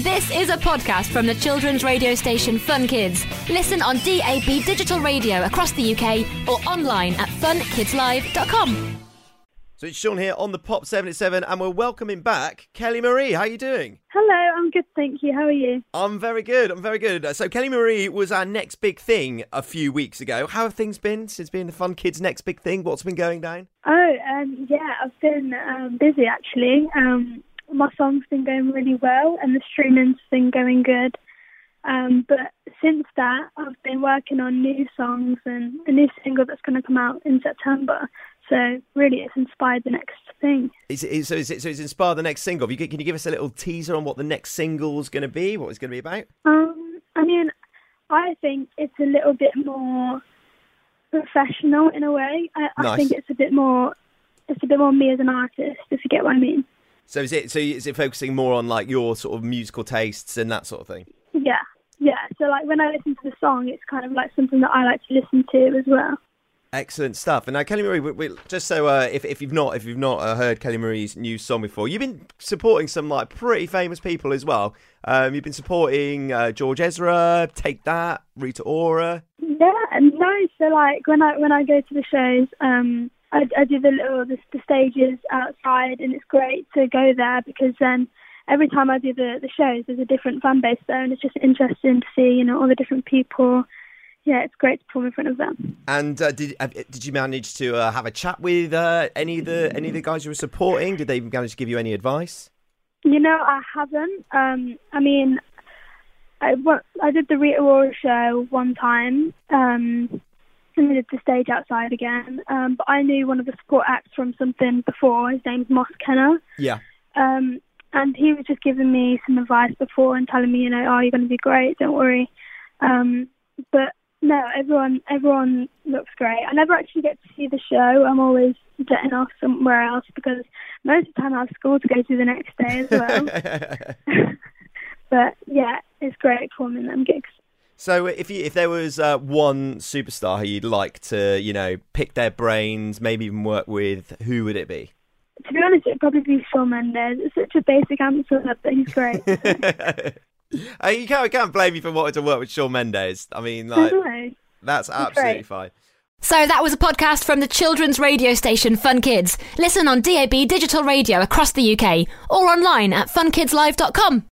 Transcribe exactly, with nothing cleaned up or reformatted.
This is a podcast from the children's radio station Fun Kids. Listen on D A B digital radio across the U K or online at fun kids live dot com. So it's Sean here on the Pop seventy-seven, and we're welcoming back Kelly Marie. How are you doing? Hello, I'm good, thank you. How are you? I'm very good, I'm very good. So Kelly Marie was our next big thing a few weeks ago. How have things been since being the Fun Kids' next big thing? What's been going down? Oh, um, yeah, I've been um, busy actually. Um, my song's been going really well and the streaming's been going good. Um, but since that, I've been working on new songs and a new single that's going to come out in September. So really, it's inspired the next thing. Is it, is, so, is it, so it's inspired the next single. Can you, can you give us a little teaser on what the next single's going to be? What it's going to be about? Um, I mean, I think it's a little bit more professional in a way. I, Nice. I think it's a bit more, it's a bit more me as an artist, if you get what I mean. So is it so is it focusing more on like your sort of musical tastes and that sort of thing? Yeah, yeah. So like when I listen to the song, it's kind of like something that I like to listen to as well. Excellent stuff. And now, Kelly Marie, we, we, just so uh, if if you've not if you've not uh, heard Kelly Marie's new song before, you've been supporting some like pretty famous people as well. Um, you've been supporting uh, George Ezra, Take That, Rita Ora. Yeah, no. So like when I when I go to the shows, um, I, I do the little the, the stages outside, and it's great to go there because then every time I do the the shows, there's a different fan base there, and it's just interesting to see you know all the different people. Yeah, it's great to perform in front of them. And uh, did uh, did you manage to uh, have a chat with uh, any of the any of the guys you were supporting? Did they manage to give you any advice? You know, I haven't. Um, I mean, I I did the Rita Ora show one time, um, and we did the stage outside again. Um, but I knew one of the support acts from something before. His name's Moss Kenner. Yeah. Um, and he was just giving me some advice before and telling me, you know, oh, you're going to be great. Don't worry. Um, but no, everyone everyone looks great. I never actually get to see the show. I'm always jetting off somewhere else because most of the time I have school to go to the next day as well. But yeah, it's great performing them gigs. So if you if there was uh, one superstar who you'd like to, you know, pick their brains, maybe even work with, who would it be? To be honest, it'd probably be Shawn Mendes. It's such a basic answer, but he's great. Uh, you can't, can't blame me for wanting to work with Shawn Mendes. I mean, like, that's absolutely fine. So that was a podcast from the children's radio station Fun Kids. Listen on D A B digital radio across the U K or online at fun kids live dot com.